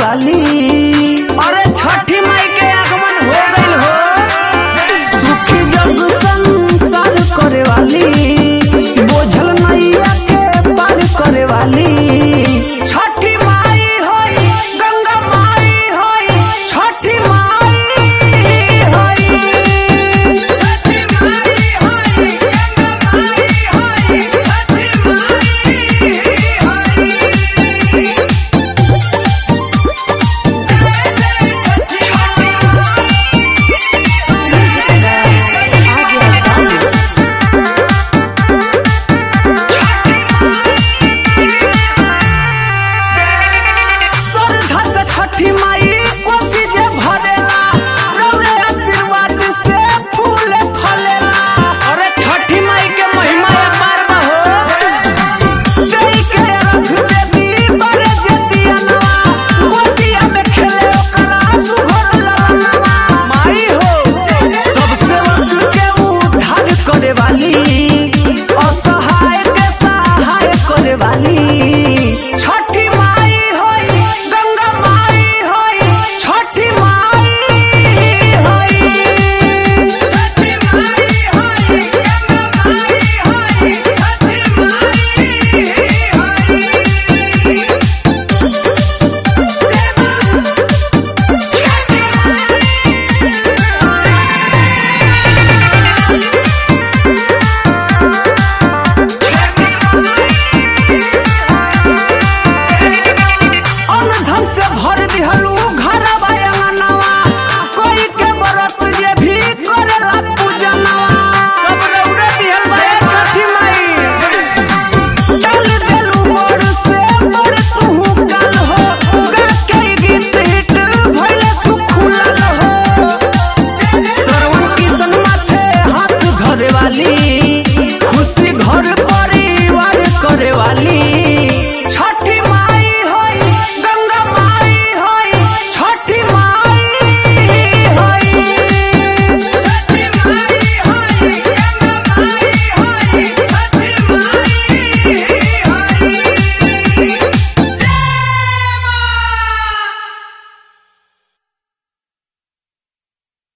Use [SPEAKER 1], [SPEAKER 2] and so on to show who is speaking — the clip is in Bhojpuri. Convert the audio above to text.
[SPEAKER 1] वाली। अरे छठी माई के आगमन हो गइल हो, सुखी जग संसार करे वाली, बोझल नैया के पार करे वाली। छठी माई होई गंगा माई होई, छठी माई होई, छठी माई होई गंगा माई होई, छठी माई होई। श्रद्धा से छठी